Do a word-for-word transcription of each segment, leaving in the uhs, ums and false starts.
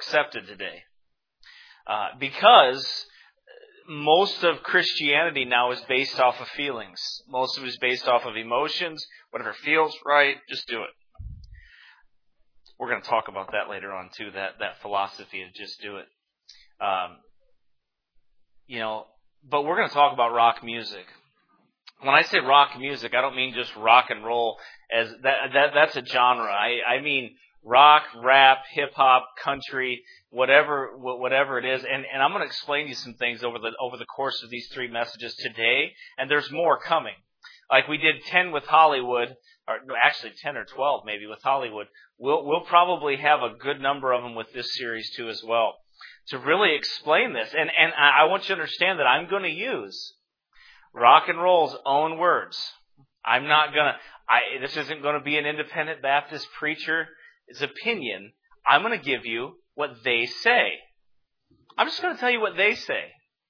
accepted today. Uh, because most of Christianity now is based off of feelings. Most of it is based off of emotions. Whatever feels right, just do it. We're going to talk about that later on too, that, that philosophy of just do it. Um, you know, but we're going to talk about rock music. When I say rock music, I don't mean just rock and roll as that, that that's a genre. I, I mean rock, rap, hip hop, country, whatever whatever it is. And, and I'm going to explain to you some things over the over the course of these three messages today, and there's more coming. Like we did ten with Hollywood, or actually ten or twelve maybe with Hollywood. We'll we'll probably have a good number of them with this series too as well, to really explain this. And and I want you to understand that I'm going to use rock and roll's own words. I'm not going to, I this isn't going to be an independent Baptist preacher's opinion. I'm going to give you what they say. I'm just going to tell you what they say.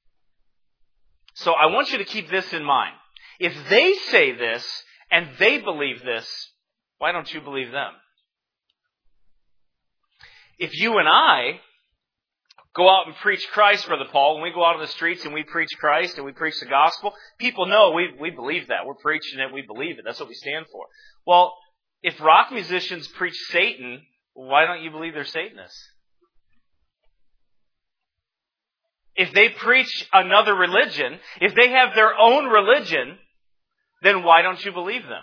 So I want you to keep this in mind. If they say this and they believe this, why don't you believe them? If you and I go out and preach Christ, Brother Paul, when we go out on the streets and we preach Christ and we preach the gospel, people know we we believe that. We're preaching it, we believe it. That's what we stand for. Well, if rock musicians preach Satan, why don't you believe they're Satanists? If they preach another religion, if they have their own religion, then why don't you believe them?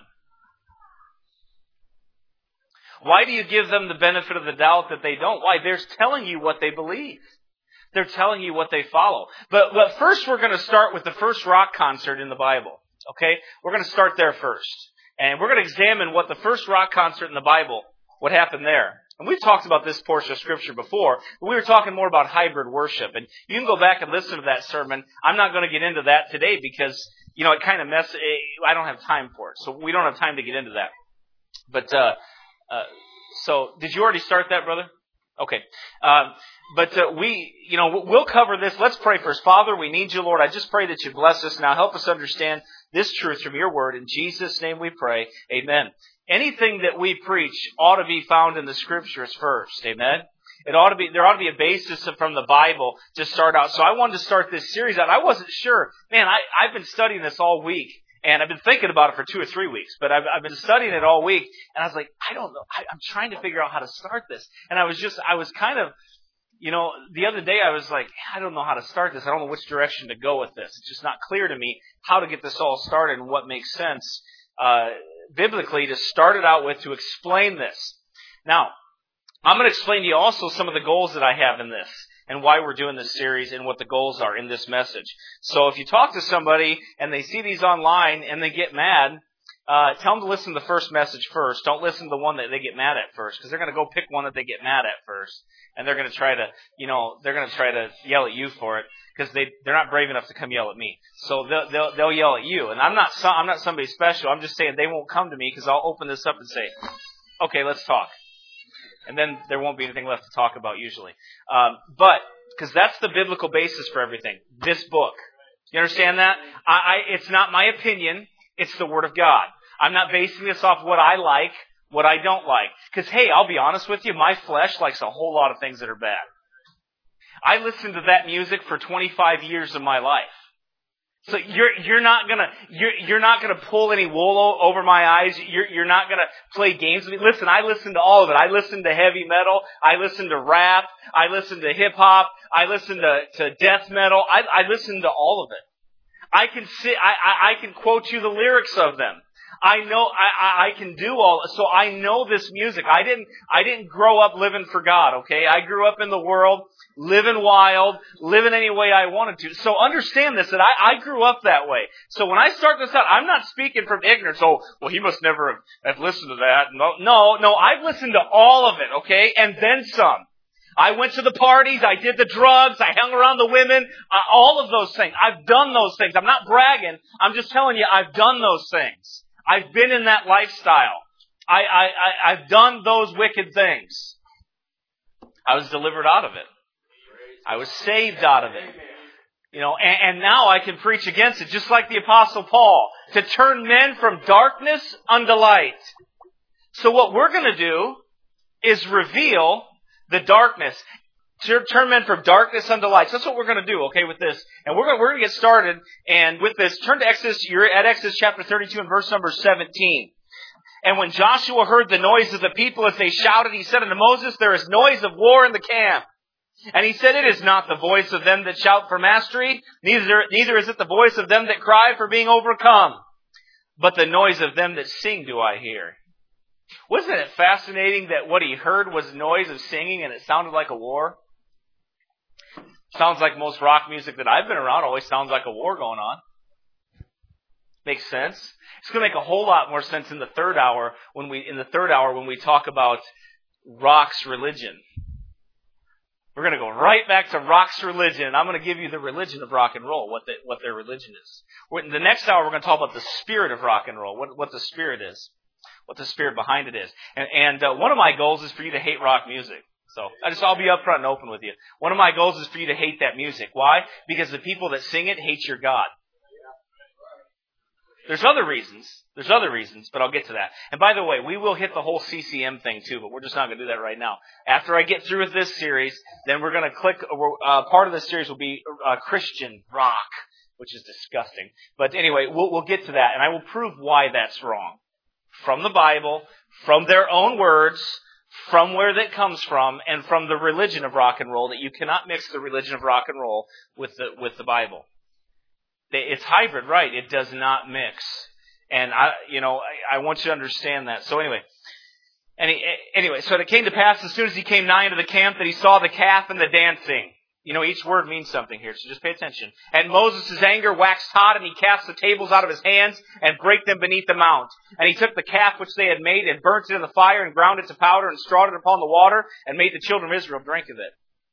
Why do you give them the benefit of the doubt that they don't? Why? They're telling you what they believe. They're telling you what they follow. But, but first we're going to start with the first rock concert in the Bible. Okay? We're going to start there first. And we're going to examine what the first rock concert in the Bible, what happened there. And we've talked about this portion of Scripture before, but we were talking more about hybrid worship. And you can go back and listen to that sermon. I'm not going to get into that today because, you know, it kind of messes, I don't have time for it. So we don't have time to get into that. But, uh, uh, so did you already start that, brother? Okay. Um, but uh, we, you know, we'll cover this. Let's pray first. Father, we need you, Lord. I just pray that you bless us now. Help us understand this truth from your word. In Jesus' name we pray. Amen. Anything that we preach ought to be found in the Scriptures first. Amen. It ought to be, there ought to be a basis from the Bible to start out. So I wanted to start this series out. I wasn't sure. Man, I, I've been studying this all week. And I've been thinking about it for two or three weeks, but I've, I've been studying it all week. And I was like, I don't know. I, I'm trying to figure out how to start this. And I was just, I was kind of, you know, the other day I was like, I don't know how to start this. I don't know which direction to go with this. It's just not clear to me how to get this all started and what makes sense uh, biblically to start it out with to explain this. Now, I'm going to explain to you also some of the goals that I have in this, and why we're doing this series and what the goals are in this message. So if you talk to somebody and they see these online and they get mad, uh, tell them to listen to the first message first. Don't listen to the one that they get mad at first, because they're going to go pick one that they get mad at first. And they're going to try to, you know, they're going to try to yell at you for it, because they, they're not brave enough to come yell at me. So they'll, they'll, they'll yell at you. And I'm not, so, I'm not somebody special. I'm just saying they won't come to me because I'll open this up and say, okay, let's talk. And then there won't be anything left to talk about usually. Um, but, because that's the biblical basis for everything. This book. You understand that? I, I, it's not my opinion. It's the Word of God. I'm not basing this off what I like, what I don't like. Because, hey, I'll be honest with you, my flesh likes a whole lot of things that are bad. I listened to that music for twenty-five years of my life. So you're you're not gonna you're you're not gonna pull any wool over my eyes. You're you're not gonna play games with me. Listen, I listen to all of it. I listen to heavy metal. I listen to rap. I listen to hip hop. I listen to, to death metal. I I listen to all of it. I can sit. I, I I can quote you the lyrics of them. I know I, I can do all, so I know this music. I didn't, I didn't grow up living for God, okay? I grew up in the world, living wild, living any way I wanted to. So understand this, that I, I grew up that way. So when I start this out, I'm not speaking from ignorance. Oh, well, he must never have, have listened to that. No, no, no, I've listened to all of it, okay? And then some. I went to the parties, I did the drugs, I hung around the women, uh, all of those things. I've done those things. I'm not bragging. I'm just telling you, I've done those things. I've been in that lifestyle. I, I, I, I've done those wicked things. I was delivered out of it. I was saved out of it. You know, and, and now I can preach against it, just like the Apostle Paul, to turn men from darkness unto light. So what we're going to do is reveal the darkness. Turn men from darkness unto light. So that's what we're going to do, okay, with this. And we're going, we're going to get started. And with this, turn to Exodus. You're at Exodus chapter thirty-two and verse number seventeen. And when Joshua heard the noise of the people as they shouted, he said unto Moses, there is noise of war in the camp. And he said, it is not the voice of them that shout for mastery, neither, neither is it the voice of them that cry for being overcome, but the noise of them that sing do I hear. Wasn't it fascinating that what he heard was noise of singing and it sounded like a war? Sounds like most rock music that I've been around always sounds like a war going on. Makes sense. It's going to make a whole lot more sense in the third hour when we in the third hour when we talk about rock's religion. We're going to go right back to rock's religion, and I'm going to give you the religion of rock and roll, what the, what their religion is. In the next hour, we're going to talk about the spirit of rock and roll, what, what the spirit is, what the spirit behind it is. And, and uh, one of my goals is for you to hate rock music. So I just, I'll be upfront and open with you. One of my goals is for you to hate that music. Why? Because the people that sing it hate your God. There's other reasons. There's other reasons, but I'll get to that. And by the way, we will hit the whole C C M thing too, but we're just not going to do that right now. After I get through with this series, then we're going to click, uh, part of the series will be uh, Christian rock, which is disgusting. But anyway, we'll, we'll get to that, and I will prove why that's wrong. From the Bible, from their own words, from where that comes from, and from the religion of rock and roll, that you cannot mix the religion of rock and roll with the with the Bible. It's hybrid, right? It does not mix. And I, you know, I, I want you to understand that. So anyway, any, anyway, so it came to pass as soon as he came nigh into the camp that he saw the calf and the dancing. You know, each word means something here, so just pay attention. And Moses' anger waxed hot, and he cast the tables out of his hands and brake them beneath the mount. And he took the calf which they had made and burnt it in the fire and ground it to powder and strawed it upon the water and made the children of Israel drink of it.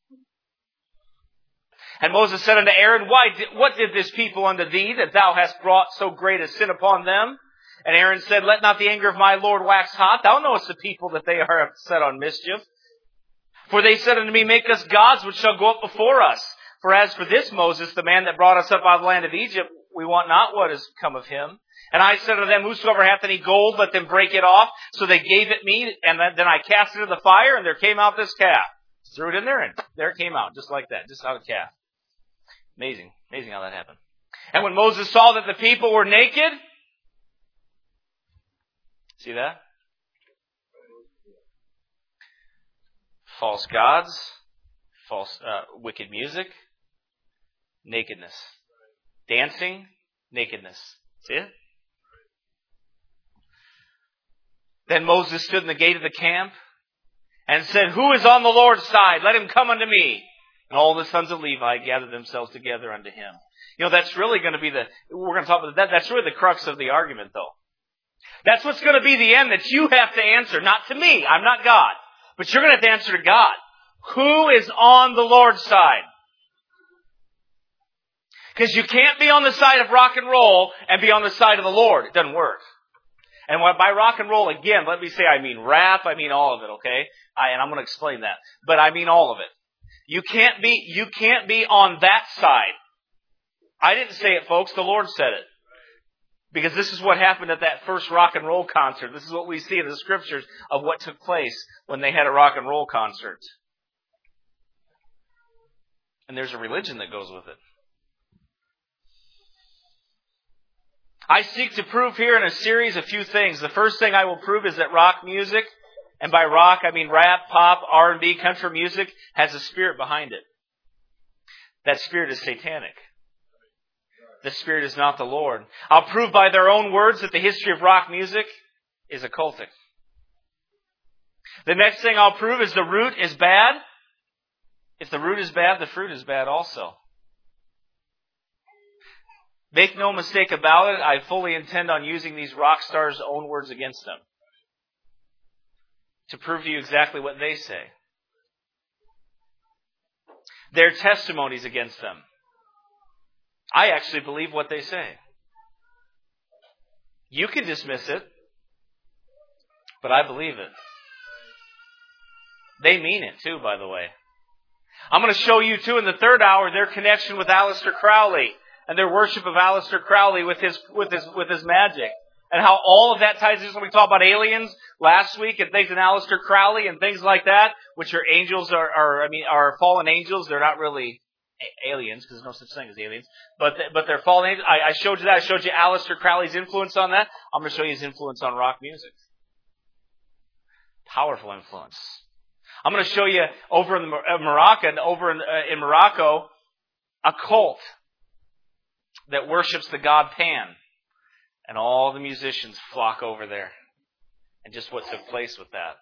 And Moses said unto Aaron, Why did, what did this people unto thee, that thou hast brought so great a sin upon them? And Aaron said, Let not the anger of my Lord wax hot. Thou knowest the people that they are set on mischief. For they said unto me, Make us gods which shall go up before us. For as for this Moses, the man that brought us up out of the land of Egypt, we want not what has come of him. And I said unto them, Whosoever hath any gold, let them break it off. So they gave it me, and then I cast it into the fire, and there came out this calf. Threw it in there, and there it came out, just like that, just out of calf. Amazing. Amazing how that happened. And when Moses saw that the people were naked, see that? False gods, false, uh, wicked music, nakedness. Dancing, nakedness. See it? Then Moses stood in the gate of the camp and said, Who is on the Lord's side? Let him come unto me. And all the sons of Levi gathered themselves together unto him. You know, that's really going to be the, we're going to talk about that. That's really the crux of the argument, though. That's what's going to be the end that you have to answer. Not to me. I'm not God. But you're going to have to answer to God. Who is on the Lord's side? Because you can't be on the side of rock and roll and be on the side of the Lord. It doesn't work. And by rock and roll, again, let me say I mean rap. I mean all of it, okay? I, and I'm going to explain that. But I mean all of it. You can't be, you can't be on that side. I didn't say it, folks. The Lord said it. Because this is what happened at that first rock and roll concert. This is what we see in the scriptures of what took place when they had a rock and roll concert. And there's a religion that goes with it. I seek to prove here in a series a few things. The first thing I will prove is that rock music, and by rock I mean rap, pop, R and B, country music, has a spirit behind it. That spirit is satanic. The Spirit is not the Lord. I'll prove by their own words that the history of rock music is occultic. The next thing I'll prove is the root is bad. If the root is bad, the fruit is bad also. Make no mistake about it, I fully intend on using these rock stars' own words against them. To prove to you exactly what they say. Their testimonies against them. I actually believe what they say. You can dismiss it, but I believe it. They mean it too, by the way. I'm going to show you too in the third hour their connection with Aleister Crowley and their worship of Aleister Crowley with his with his with his magic And how all of that ties in. So we talked about aliens last week and things, and Aleister Crowley and things like that, which are angels, are, are I mean, are fallen angels. They're not really aliens, because there's no such thing as aliens, but but they're fallen angels. I, I showed you that. I showed you Aleister Crowley's influence on that. I'm going to show you his influence on rock music. Powerful influence. I'm going to show you over in the, Morocco, over in, uh, in Morocco, a cult that worships the god Pan, and all the musicians flock over there, and just what took place with that.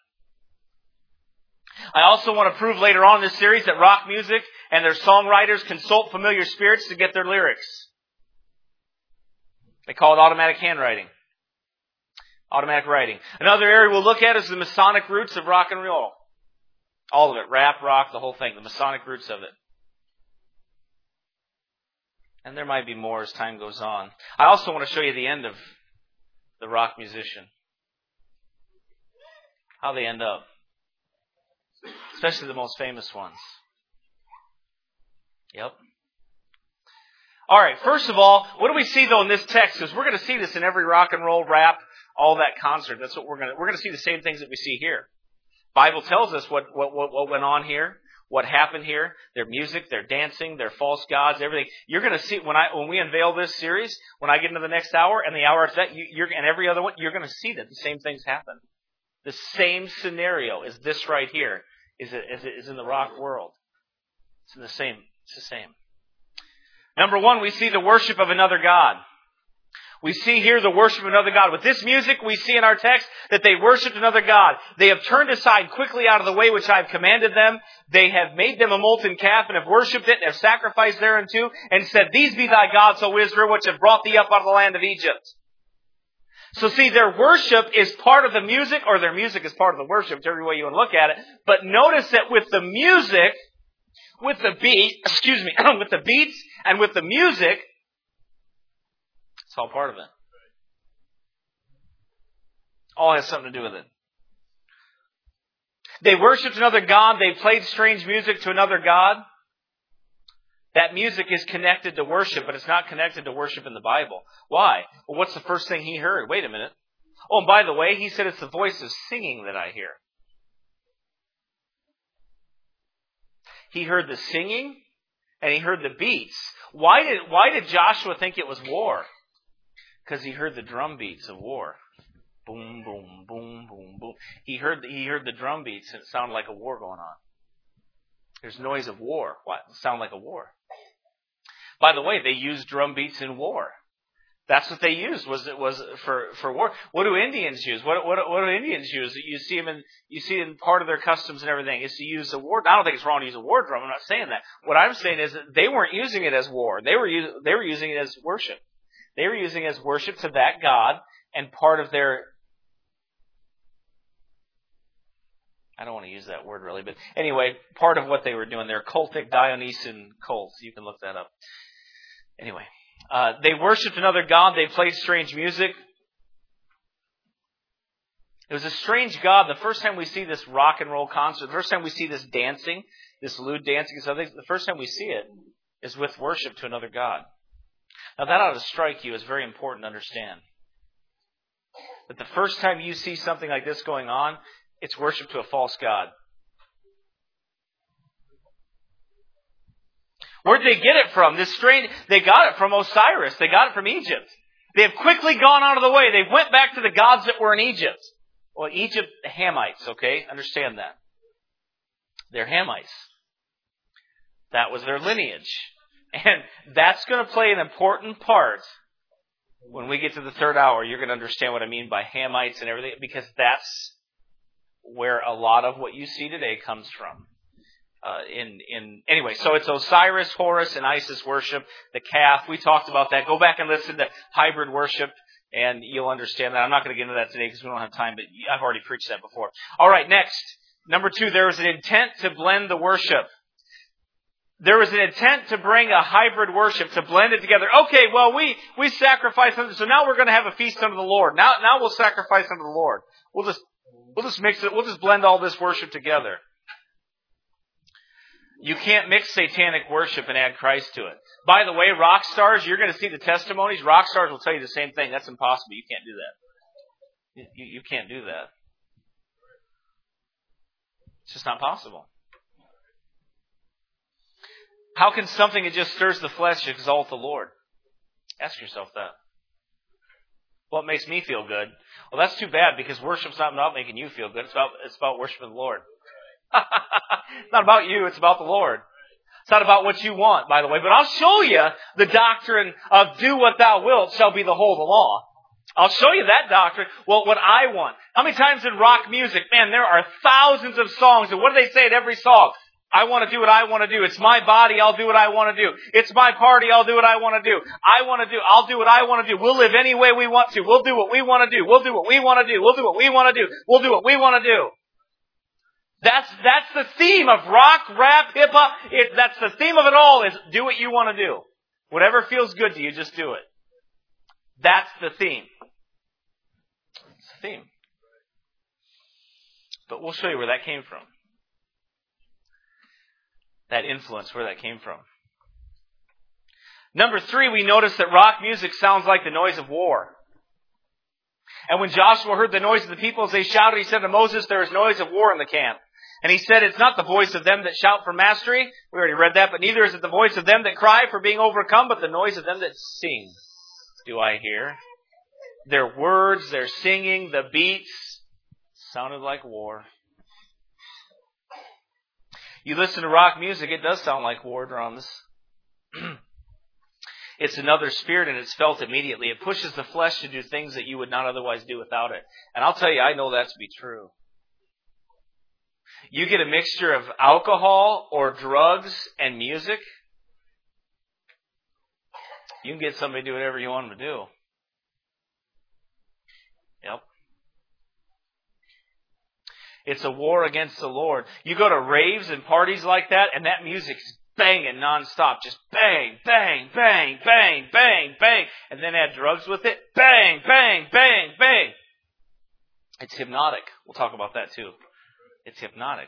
I also want to prove later on in this series that rock music and their songwriters consult familiar spirits to get their lyrics. They call it automatic handwriting. Automatic writing. Another area we'll look at is the Masonic roots of rock and roll. All of it. Rap, rock, the whole thing. The Masonic roots of it. And there might be more as time goes on. I also want to show you the end of the rock musician. How they end up. Especially the most famous ones. Yep. All right, first of all, what do we see though in this text? Because we're going to see this in every rock and roll, rap, all that concert. That's what we're going to, we're going to see the same things that we see here. Bible tells us what, what, what, what went on here, what happened here, their music, their dancing, their false gods, everything. You're going to see, when I, when we unveil this series, when I get into the next hour and the hour after that, you, you're, and every other one, you're going to see that the same things happen. The same scenario is this right here. Is it, is it is in the rock world. It's in the same. It's the same. Number one, we see the worship of another god. We see here the worship of another god. With this music, we see in our text that they worshipped another god. They have turned aside quickly out of the way which I have commanded them. They have made them a molten calf and have worshipped it and have sacrificed thereunto and said, These be thy gods, O Israel, which have brought thee up out of the land of Egypt. So see, their worship is part of the music, or their music is part of the worship, whichever way you want to look at it. But notice that with the music, with the beat, excuse me, with the beats and with the music, it's all part of it. All has something to do with it. They worshipped another god. They played strange music to another god. That music is connected to worship, but it's not connected to worship in the Bible. Why? Well, what's the first thing he heard? Wait a minute. Oh, and by the way, he said it's the voice of singing that I hear. He heard the singing, and he heard the beats. Why did, why did Joshua think it was war? Because he heard the drum beats of war. Boom, boom, boom, boom, boom. He heard, he heard the drum beats, and it sounded like a war going on. There's noise of war. What? It sounded like a war. By the way, they used drum beats in war. That's what they used. Was it was for, for war? What do Indians use? What what what do Indians use? You see them in you see in part of their customs and everything is to use a war. I don't think it's wrong to use a war drum. I'm not saying that. What I'm saying is that they weren't using it as war. They were us, they were using it as worship. They were using it as worship to that god, and part of their. I don't want to use that word really, but anyway, part of what they were doing, their cultic Dionysian cult. You can look that up. Anyway, uh, they worshipped another god. They played strange music. It was a strange god. The first time we see this rock and roll concert, the first time we see this dancing, this lewd dancing, so the first time we see it is with worship to another god. Now that ought to strike you as very important to understand. That the first time you see something like this going on, it's worship to a false god. Where'd they get it from? This strange, they got it from Osiris. They got it from Egypt. They have quickly gone out of the way. They went back to the gods that were in Egypt. Well, Egypt, Hamites, okay? Understand that. They're Hamites. That was their lineage. And that's going to play an important part when we get to the third hour. You're going to understand what I mean by Hamites and everything, because that's where a lot of what you see today comes from. Uh, in, in, anyway, so it's Osiris, Horus, and Isis worship, the calf. We talked about that. Go back and listen to hybrid worship, and you'll understand that. I'm not going to get into that today because we don't have time, but I've already preached that before. All right, next. Number two, there was an intent to blend the worship. There was an intent to bring a hybrid worship, to blend it together. Okay, well, we, we sacrifice something, so now we're going to have a feast unto the Lord. Now, now we'll sacrifice unto the Lord. We'll just, we'll just mix it, we'll just blend all this worship together. You can't mix satanic worship and add Christ to it. By the way, rock stars, you're going to see the testimonies. Rock stars will tell you the same thing. That's impossible. You can't do that. You, you can't do that. It's just not possible. How can something that just stirs the flesh exalt the Lord? Ask yourself that. What makes me feel good? Well, that's too bad, because worship's not about making you feel good. It's about, it's about worshiping the Lord. It's not about you. It's about the Lord. It's not about what you want, by the way. But I'll show you the doctrine of do what thou wilt shall be the whole of the law. I'll show you that doctrine. Well, what I want. How many times in rock music, man, there are thousands of songs. And what do they say at every song? I want to do what I want to do. It's my body. I'll do what I want to do. It's my party. I'll do what I want to do. I want to do, I'll do what I want to do. We'll live any way we want to. We'll do what we want to do. We'll do what we want to do. We'll do what we want to do. We'll do what we want to do. That's, that's the theme of rock, rap, hip hop. It, that's the theme of it all, is do what you want to do. Whatever feels good to you, just do it. That's the theme. It's the theme. But we'll show you where that came from. That influence, where that came from. Number three, we notice that rock music sounds like the noise of war. And when Joshua heard the noise of the people as they shouted, he said to Moses, there is noise of war in the camp. And he said, it's not the voice of them that shout for mastery. We already read that. But neither is it the voice of them that cry for being overcome, but the noise of them that sing. Do I hear? Their words, their singing, the beats sounded like war. You listen to rock music, it does sound like war drums. It's another spirit, and it's felt immediately. It pushes the flesh to do things that you would not otherwise do without it. And I'll tell you, I know that to be true. You get a mixture of alcohol or drugs and music, you can get somebody to do whatever you want them to do. Yep. It's a war against the Lord. You go to raves and parties like that, and that music's banging nonstop. Just bang, bang, bang, bang, bang, bang. And then add drugs with it. Bang, bang, bang, bang. It's hypnotic. We'll talk about that too. It's hypnotic.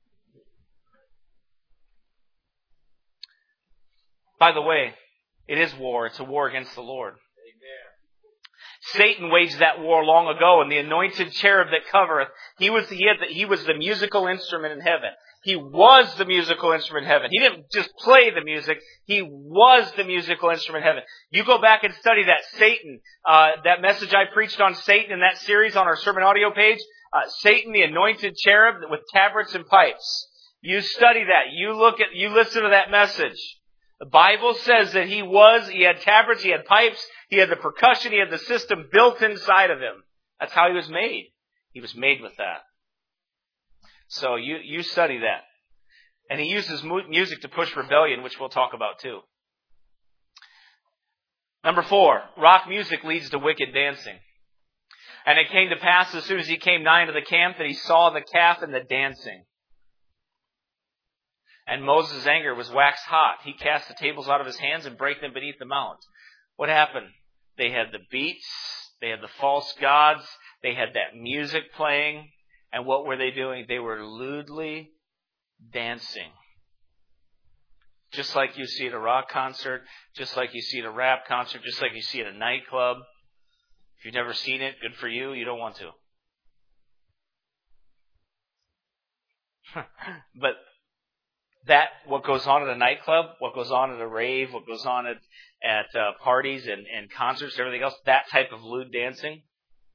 By the way, it is war. It's a war against the Lord. Satan waged that war long ago, and the anointed cherub that covereth, he was he had the, he was the musical instrument in heaven. He was the musical instrument in heaven. He didn't just play the music. He was the musical instrument in heaven. You go back and study that Satan, uh, that message I preached on Satan in that series on our sermon audio page. Uh, Satan, the anointed cherub with tabrets and pipes. You study that. You look at, you listen to that message. The Bible says that he was, he had tabrets, he had pipes, he had the percussion, he had the system built inside of him. That's how he was made. He was made with that. So you, you study that. And he uses music to push rebellion, which we'll talk about too. Number four, rock music leads to wicked dancing. And it came to pass as soon as he came nigh unto the camp that he saw the calf and the dancing. And Moses' anger was waxed hot. He cast the tables out of his hands and brake them beneath the mount. What happened? They had the beats. They had the false gods. They had that music playing. And what were they doing? They were lewdly dancing. Just like you see at a rock concert. Just like you see at a rap concert. Just like you see at a nightclub. If you've never seen it, good for you. You don't want to. But that, what goes on at a nightclub, what goes on at a rave, what goes on at, at uh, parties and, and concerts and everything else, that type of lewd dancing,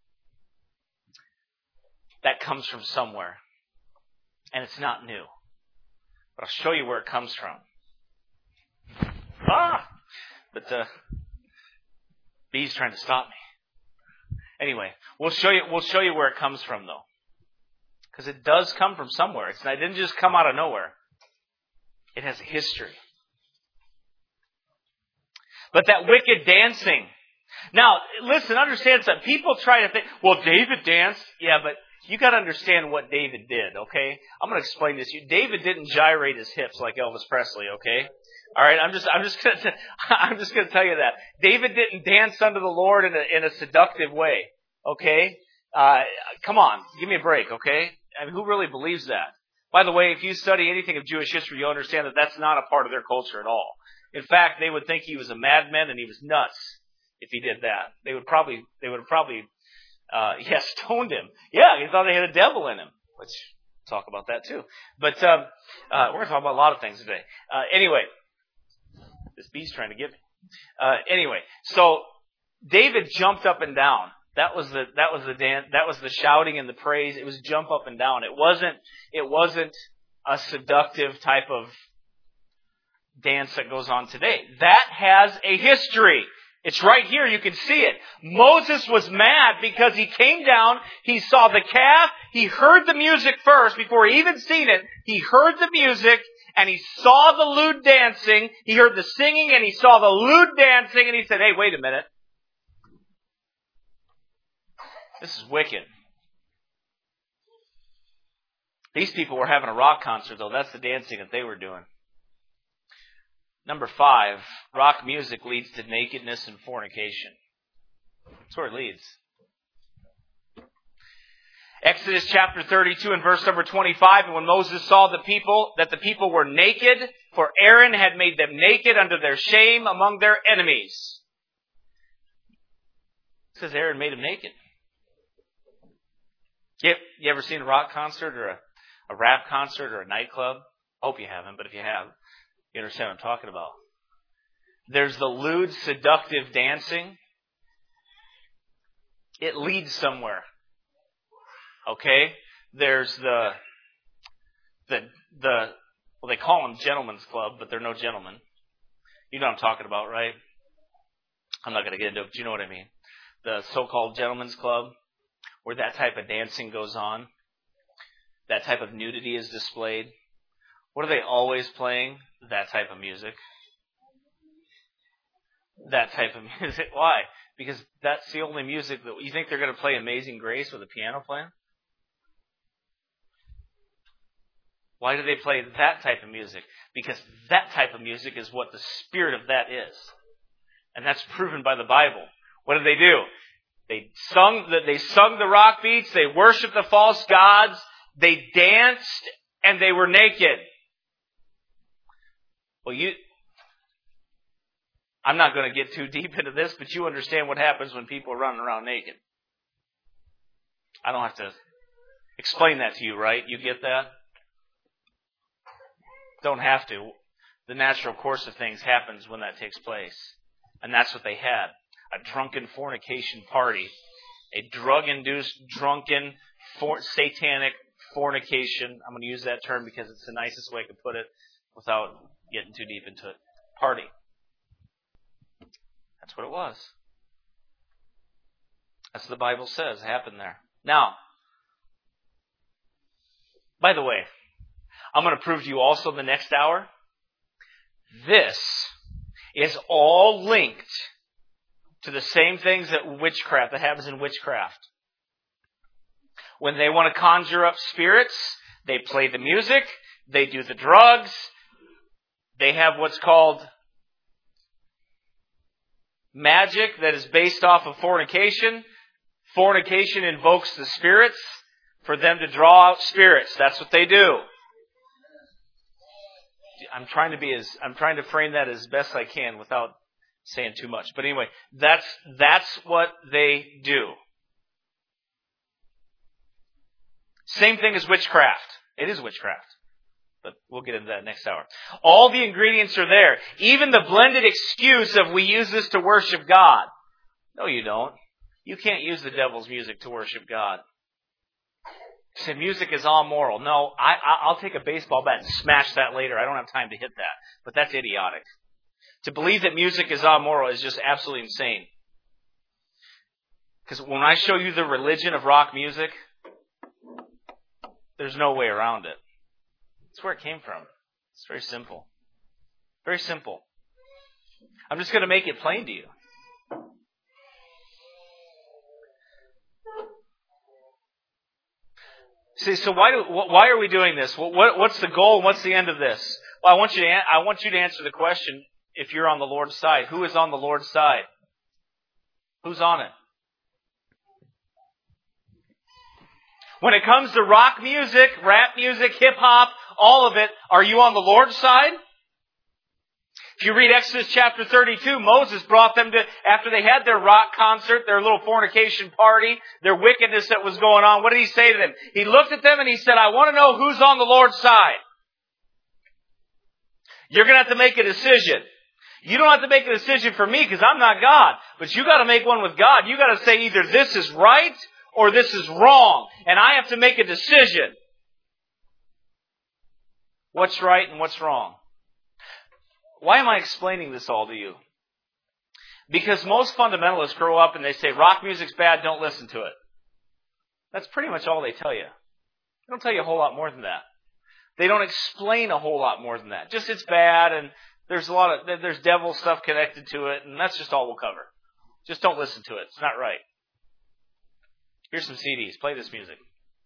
that comes from somewhere. And it's not new. But I'll show you where it comes from. Ah! But uh, B's trying to stop me. Anyway, we'll show you, we'll show you where it comes from, though. Because it does come from somewhere. It's not, it didn't just come out of nowhere. It has a history. But that wicked dancing. Now, listen, understand something. People try to think, well, David danced. Yeah, but you got to understand what David did, okay? I'm going to explain this to you. David didn't gyrate his hips like Elvis Presley, okay? All right, I'm just, I'm just going to, I'm just going to tell you that David didn't dance unto the Lord in a, in a seductive way, okay? Uh, come on, give me a break, okay? I mean, who really believes that? By the way, if you study anything of Jewish history, you'll understand that that's not a part of their culture at all. In fact, they would think he was a madman and he was nuts if he did that. They would probably, they would probably, uh, yeah, stoned him. Yeah, he thought they had a devil in him, which, we'll talk about that too. But, um, uh, we're going to talk about a lot of things today. Uh, anyway, this bee's trying to get me. Uh, anyway, so David jumped up and down. That was the, that was the dance, that was the shouting and the praise. It was jump up and down. It wasn't, it wasn't a seductive type of dance that goes on today. That has a history. It's right here. You can see it. Moses was mad because he came down, he saw the calf, he heard the music first before he even seen it. He heard the music and he saw the lewd dancing. He heard the singing and he saw the lewd dancing and he said, hey, wait a minute. This is wicked. These people were having a rock concert, though. That's the dancing that they were doing. Number five, rock music leads to nakedness and fornication. That's where it leads. Exodus chapter thirty-two and verse number twenty-five, and when Moses saw the people, that the people were naked, for Aaron had made them naked under their shame among their enemies. It says Aaron made them naked. You, you ever seen a rock concert or a, a rap concert or a nightclub? I hope you haven't, but if you have, you understand what I'm talking about. There's the lewd, seductive dancing. It leads somewhere. Okay? There's the, the, the, well, they call them gentlemen's club, but they're no gentlemen. You know what I'm talking about, right? I'm not going to get into it, but you know what I mean. The so-called gentlemen's club, where that type of dancing goes on, that type of nudity is displayed. What are they always playing? That type of music. That type of music. Why? Because that's the only music that... You think they're going to play Amazing Grace with a piano playing? Why do they play that type of music? Because that type of music is what the spirit of that is. And that's proven by the Bible. What did they do? They sung the, they sung the rock beats, they worshiped the false gods, they danced, and they were naked. Well, you, I'm not going to get too deep into this, but you understand what happens when people are running around naked. I don't have to explain that to you, right? You get that? Don't have to. The natural course of things happens when that takes place. And that's what they had. A drunken fornication party. A drug-induced, drunken, for, satanic fornication. I'm going to use that term because it's the nicest way I could put it without getting too deep into it. Party. That's what it was. That's what the Bible says happened there. Now, by the way, I'm going to prove to you also in the next hour, this is all linked to the same things that witchcraft, that happens in witchcraft. When they want to conjure up spirits, they play the music, they do the drugs, they have what's called magic that is based off of fornication. Fornication invokes the spirits for them to draw out spirits. That's what they do. I'm trying to be as, I'm trying to frame that as best I can without saying too much. But anyway, that's, that's what they do. Same thing as witchcraft. It is witchcraft. But we'll get into that next hour. All the ingredients are there. Even the blended excuse of we use this to worship God. No, you don't. You can't use the devil's music to worship God. Say music is all moral. No, I, I'll take a baseball bat and smash that later. I don't have time to hit that. But that's idiotic. To believe that music is amoral is just absolutely insane. Because when I show you the religion of rock music, there's no way around it. That's where it came from. It's very simple. Very simple. I'm just going to make it plain to you. See, so why do why are we doing this? What, what's the goal and what's the end of this? Well, I want you to I want you to answer the question. If you're on the Lord's side, who is on the Lord's side? Who's on it? When it comes to rock music, rap music, hip-hop, all of it, are you on the Lord's side? If you read Exodus chapter thirty-two, Moses brought them to, after they had their rock concert, their little fornication party, their wickedness that was going on, what did he say to them? He looked at them and he said, I want to know who's on the Lord's side. You're going to have to make a decision. You don't have to make a decision for me because I'm not God. But you got to make one with God. You got to say either this is right or this is wrong. And I have to make a decision. What's right and what's wrong? Why am I explaining this all to you? Because most fundamentalists grow up and they say, rock music's bad, don't listen to it. That's pretty much all they tell you. They don't tell you a whole lot more than that. They don't explain a whole lot more than that. Just it's bad and there's a lot of, there's devil stuff connected to it, and that's just all we'll cover. Just don't listen to it. It's not right. Here's some C Ds. Play this music.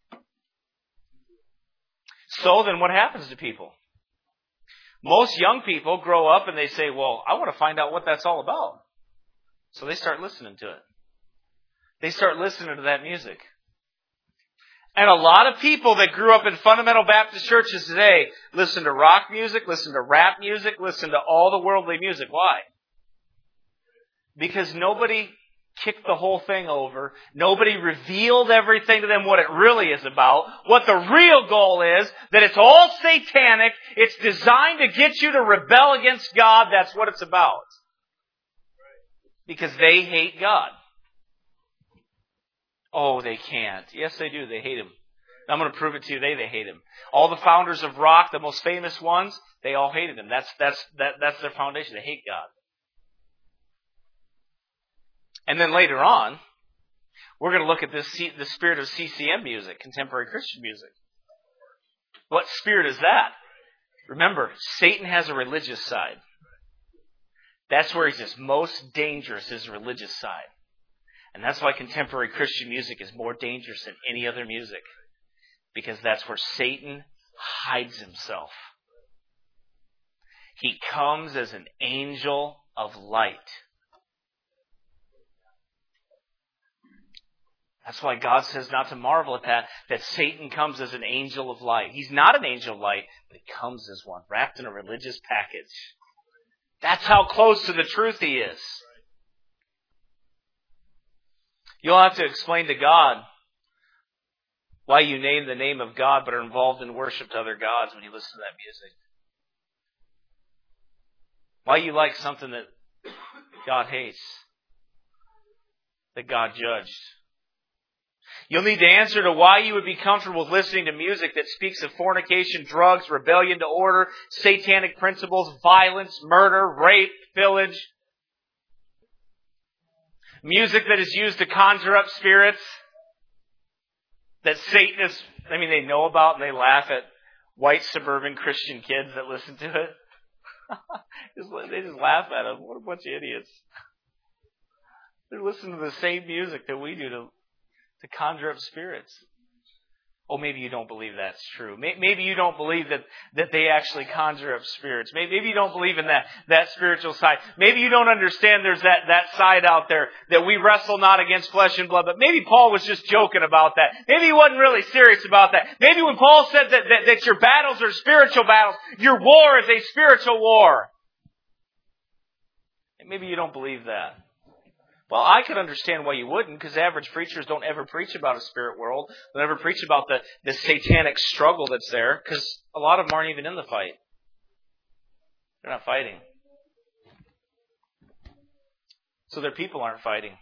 So then what happens to people? Most young people grow up and they say, well, I want to find out what that's all about. So they start listening to it. They start listening to that music. And a lot of people that grew up in fundamental Baptist churches today listen to rock music, listen to rap music, listen to all the worldly music. Why? Because nobody kicked the whole thing over. Nobody revealed everything to them what it really is about. What the real goal is, that it's all satanic. It's designed to get you to rebel against God. That's what it's about. Because they hate God. Oh, they can't. Yes, they do. They hate Him. I'm going to prove it to you. They, they hate Him. All the founders of rock, the most famous ones, they all hated Him. That's, that's, that, that's their foundation. They hate God. And then later on, we're going to look at this, the spirit of C C M music, contemporary Christian music. What spirit is that? Remember, Satan has a religious side. That's where he's his most dangerous, his religious side. And that's why contemporary Christian music is more dangerous than any other music. Because that's where Satan hides himself. He comes as an angel of light. That's why God says not to marvel at that, that Satan comes as an angel of light. He's not an angel of light, but he comes as one, wrapped in a religious package. That's how close to the truth he is. You'll have to explain to God why you name the name of God but are involved in worship to other gods when you listen to that music. Why you like something that God hates, that God judged. You'll need to answer to why you would be comfortable with listening to music that speaks of fornication, drugs, rebellion to order, satanic principles, violence, murder, rape, pillage. Music that is used to conjure up spirits that Satanists, I mean, they know about and they laugh at white suburban Christian kids that listen to it. They just laugh at them. What a bunch of idiots. They're listening to the same music that we do to, to conjure up spirits. Oh, maybe you don't believe that's true. Maybe you don't believe that, that they actually conjure up spirits. Maybe you don't believe in that, that spiritual side. Maybe you don't understand there's that, that side out there that we wrestle not against flesh and blood. But maybe Paul was just joking about that. Maybe he wasn't really serious about that. Maybe when Paul said that, that, that your battles are spiritual battles, your war is a spiritual war. And maybe you don't believe that. Well, I could understand why you wouldn't, because average preachers don't ever preach about a spirit world. They never preach about the, the satanic struggle that's there, because a lot of them aren't even in the fight. They're not fighting. So their people aren't fighting.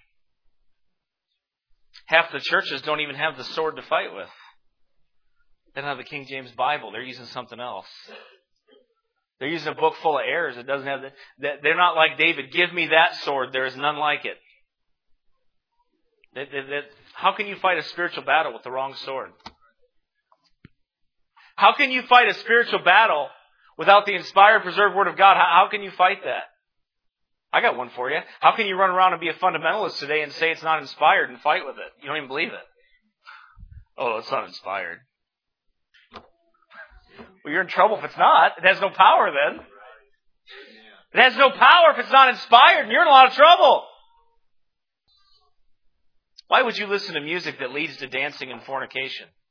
Half the churches don't even have the sword to fight with. They don't have the King James Bible. They're using something else. They're using a book full of errors. It doesn't have the, they're not like David. Give me that sword. There is none like it. That, that, that, how can you fight a spiritual battle with the wrong sword? How can you fight a spiritual battle without the inspired, preserved Word of God? How, how can you fight that? I got one for you. How can you run around and be a fundamentalist today and say it's not inspired and fight with it? You don't even believe it. Oh, it's not inspired. Well, you're in trouble if it's not. It has no power then. It has no power if it's not inspired, and you're in a lot of trouble. Why would you listen to music that leads to dancing and fornication?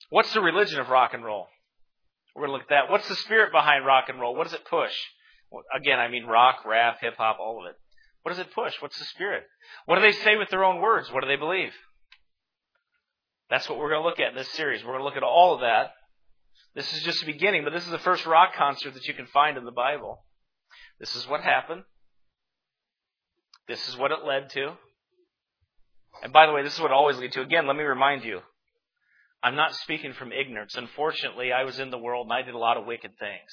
What's the religion of rock and roll? We're going to look at that. What's the spirit behind rock and roll? What does it push? Well, again, I mean rock, rap, hip-hop, all of it. What does it push? What's the spirit? What do they say with their own words? What do they believe? That's what we're going to look at in this series. We're going to look at all of that. This is just the beginning, but this is the first rock concert that you can find in the Bible. This is what happened. This is what it led to. And by the way, this is what it always leads to. Again, let me remind you, I'm not speaking from ignorance. Unfortunately, I was in the world and I did a lot of wicked things.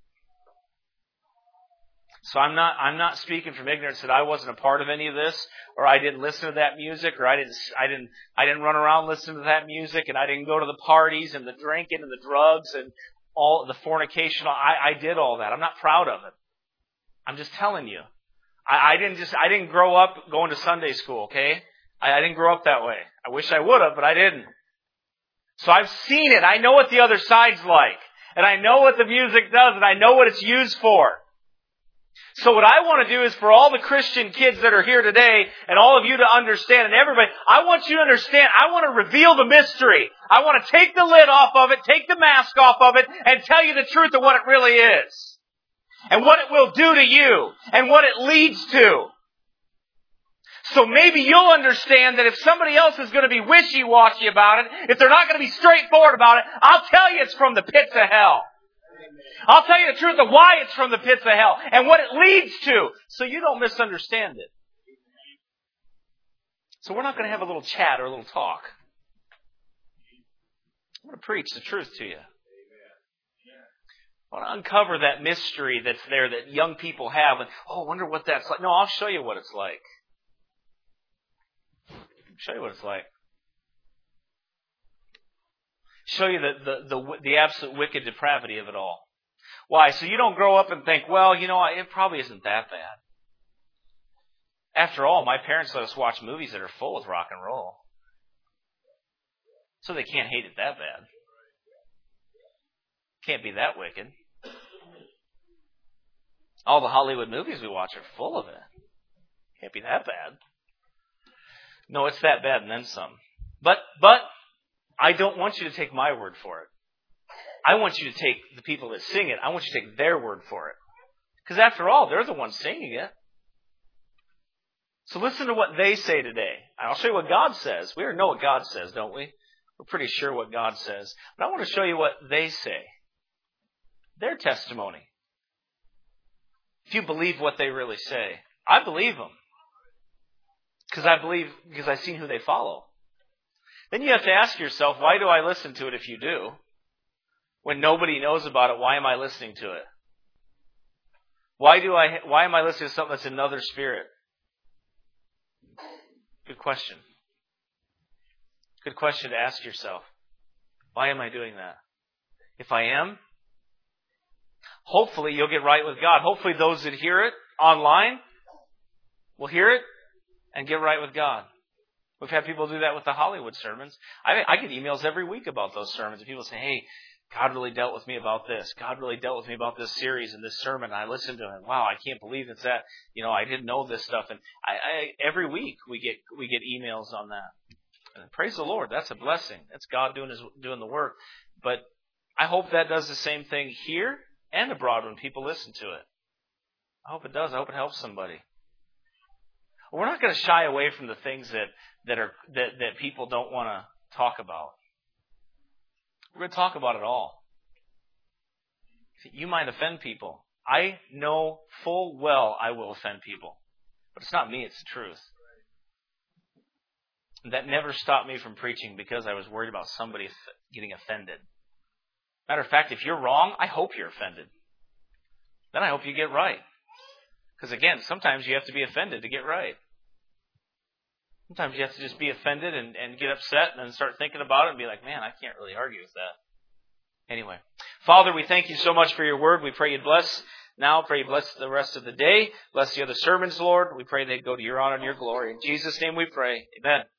So I'm not I'm not speaking from ignorance that I wasn't a part of any of this, or I didn't listen to that music, or I didn't I didn't I didn't run around listening to that music, and I didn't go to the parties and the drinking and the drugs and all the fornication. I, I did all that. I'm not proud of it. I'm just telling you. I, I didn't just I didn't grow up going to Sunday school, okay? I, I didn't grow up that way. I wish I would have, but I didn't. So I've seen it. I know what the other side's like. And I know what the music does, and I know what it's used for. So what I want to do is for all the Christian kids that are here today and all of you to understand, and everybody, I want you to understand, I want to reveal the mystery. I want to take the lid off of it, take the mask off of it, and tell you the truth of what it really is. And what it will do to you, and what it leads to. So maybe you'll understand that if somebody else is going to be wishy-washy about it, if they're not going to be straightforward about it, I'll tell you it's from the pits of hell. I'll tell you the truth of why it's from the pits of hell and what it leads to, so you don't misunderstand it. So we're not going to have a little chat or a little talk. I'm going to preach the truth to you. I want to uncover that mystery that's there that young people have. And, oh, I wonder what that's like. No, I'll show you what it's like. I'll show you what it's like. Show you the, the, the, the absolute wicked depravity of it all. Why? So you don't grow up and think, well, you know, it probably isn't that bad. After all, my parents let us watch movies that are full of rock and roll. So they can't hate it that bad. Can't be that wicked. All the Hollywood movies we watch are full of it. Can't be that bad. No, it's that bad and then some. But, but, I don't want you to take my word for it. I want you to take the people that sing it. I want you to take their word for it. Because after all, they're the ones singing it. So listen to what they say today. I'll show you what God says. We already know what God says, don't we? We're pretty sure what God says. But I want to show you what they say. Their testimony. If you believe what they really say. I believe them. Because I believe, because I've seen who they follow. Then you have to ask yourself, why do I listen to it if you do? When nobody knows about it, why am I listening to it? Why do I? Why am I listening to something that's another spirit? Good question. Good question to ask yourself. Why am I doing that? If I am, hopefully you'll get right with God. Hopefully those that hear it online will hear it and get right with God. We've had people do that with the Hollywood sermons. I, I get emails every week about those sermons. And people say, hey, God really dealt with me about this. God really dealt with me about this series and this sermon. And I listened to it. Wow, I can't believe it's that. You know, I didn't know this stuff. And I, I, every week we get we get emails on that. And praise the Lord. That's a blessing. That's God doing his doing the work. But I hope that does the same thing here and abroad when people listen to it. I hope it does. I hope it helps somebody. We're not going to shy away from the things that that are that, that people don't want to talk about. We're going to talk about it all. You might offend people. I know full well I will offend people. But it's not me, it's the truth. And that never stopped me from preaching because I was worried about somebody getting offended. Matter of fact, if you're wrong, I hope you're offended. Then I hope you get right. Because again, sometimes you have to be offended to get right. Sometimes you have to just be offended and, and get upset and then start thinking about it and be like, man, I can't really argue with that. Anyway, Father, we thank you so much for your word. We pray you bless now. Pray you bless the rest of the day. Bless the other sermons, Lord. We pray they go to your honor and your glory. In Jesus' name we pray. Amen.